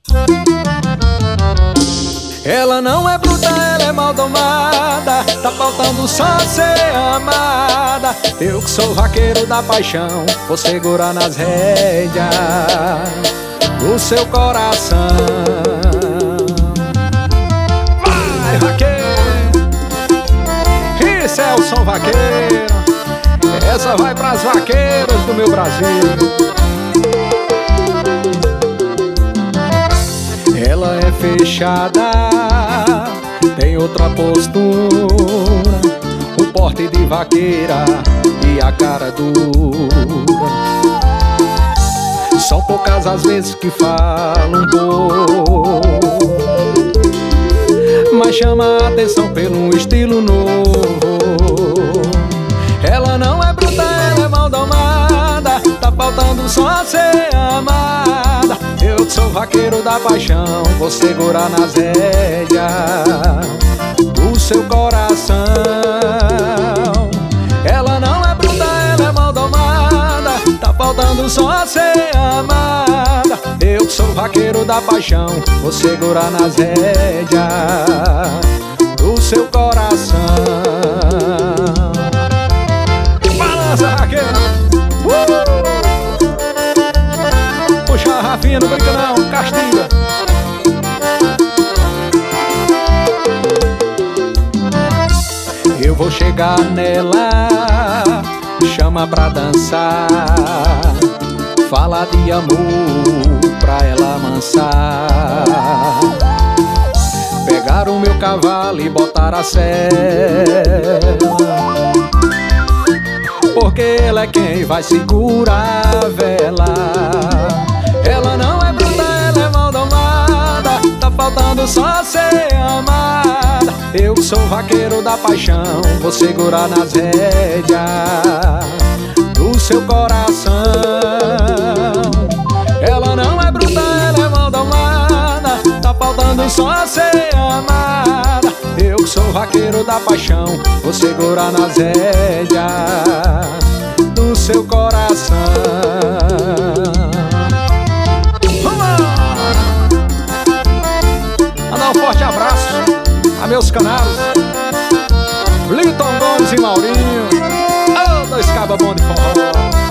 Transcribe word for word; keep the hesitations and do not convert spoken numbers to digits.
Ela não é bruta, ela é mal domada, tá faltando só ser amada. Eu que sou vaqueiro da paixão, vou segurar nas rédeas do seu coração. Vai, vaqueiro! Isso é o som vaqueiro. Essa vai pras vaqueiras do meu Brasil. Ela é fechada, tem outra postura, o porte de vaqueira e a cara dura. São poucas as vezes que falam um pouco, mas chama a atenção pelo estilo novo. Ela não é bruta, ela é mal domada, tá faltando só ser amada. Eu que sou vaqueiro da paixão, vou segurar nas rédeas do seu coração. Ela não é bruta, ela é mal domada, tá faltando só ser amada. Eu que sou vaqueiro da paixão, vou segurar nas rédeas do seu coração. Balança, vaqueiro! Uh! Puxa a Rafinha, não brinca não, castiga. Eu vou chegar nela, chama pra dançar, fala de amor pra ela amansar. Pegar o meu cavalo e botar a sela, porque ela é quem vai segurar a vela. Ela não é bruta, ela é mal domada, tá faltando só ser amada. Eu que sou vaqueiro da paixão, vou segurar nas rédeas do seu coração. Ela não é bruta, ela é mal domada, tá faltando só ser amada. Eu que sou vaqueiro da paixão, vou segurar nas rédeas do seu coração. Mandar um forte abraço a meus canaros Linton Gomes e Maurinho, oh, dois cabas bons de forró.